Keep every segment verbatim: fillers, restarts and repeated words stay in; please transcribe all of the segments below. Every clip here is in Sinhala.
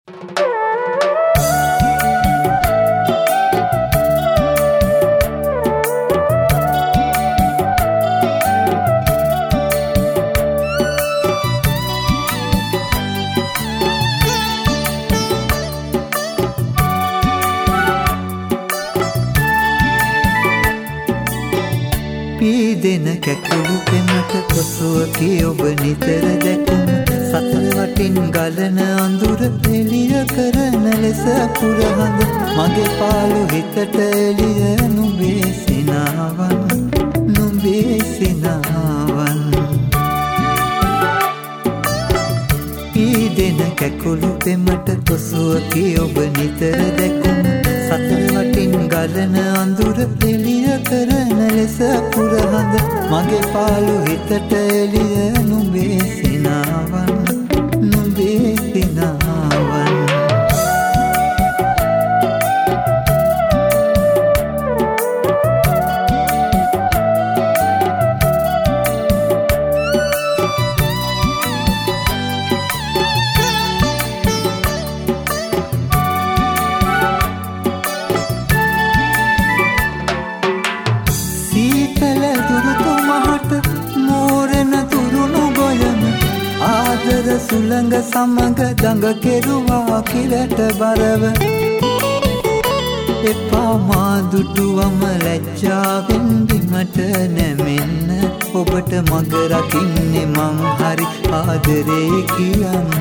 පීදෙන කැකුළු පෙමට කොසුවකි ඔබ නිතර දැකුම සතර වටින් ගලන අඳුර එළිය කරන ලෙස පුරහඳ මගේ පාළු හිතට එළිය නුඹේ සිනාවන් නුඹේ සිනාවන් පීදෙන කැකුළු පෙමට කොසුවකි ඔබ නිතර දැකුම සතර වටින් ගලන අඳුර එළිය කරන ලෙස පුරහඳ මගේ පාළු හිතට එළිය නුඹේ සිනාවන් නුඹේ සිනාවන් ආදර සුළඟ සමග දඟ කෙරුවා කිලට බරව එපා මා දුටුවම ලැජ්ජාවෙන් බිමට නැමෙන්න ඔබට මග රකින්නේ මං හරි ආදරේ කියන්න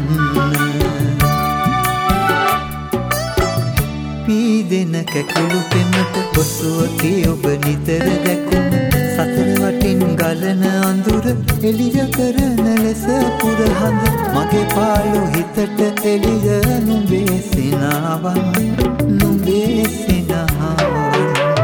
පීදෙන කැකුළු පෙමට කොසුවකි ඔබ නිතර දැකුම සතර වටින් ගලන අඳුර එළිය කරන ලෙස පුරහඳ මගේ පාළු හිතට එළිය නුඹේ සිනාවන් නුඹේ සිනාවන්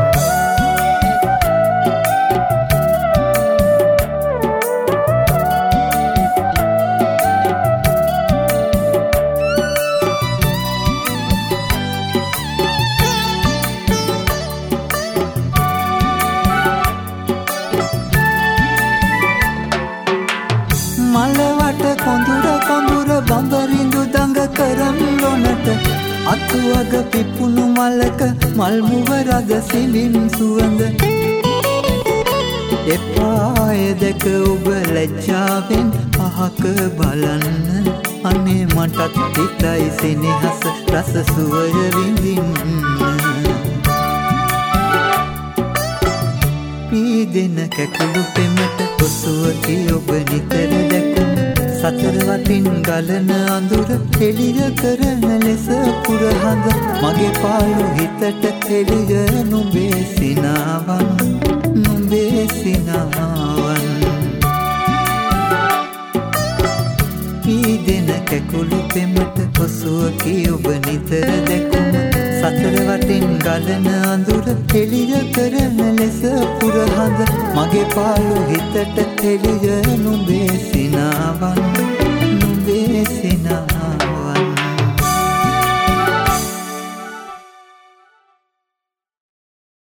මලවට කොඳුර කොඳුර බඹරිඳු දඟ කරම් ලොනට අතුවග පිපුණු මලක මල් මුව රද සිලිම් සුවඳ එපාය දැක ඔබ ලැජ්ජාවෙන් අහක බලන්න අනේ මටත් හිතයි සෙනෙහස රස සුවය විඳින්න පීදෙන කැකුළු පෙමට කොසුවකි ඔබ නිතර දැකුම සතර වටින් ගලන අඳුර එළිය කරන ලෙස පුරහඳ මගේ පාළු හිතට එළිය නුඹේ සිනාවන් නුඹේ සිනාවන් පීදෙන කැකුළු පෙමට කොසුවකි ඔබ නිතර දැකුම සතර වටින් ගලන අඳුර එළිය කරන ලෙස පුරහඳ මගේ පාළු හිතට එළිය නුඹේ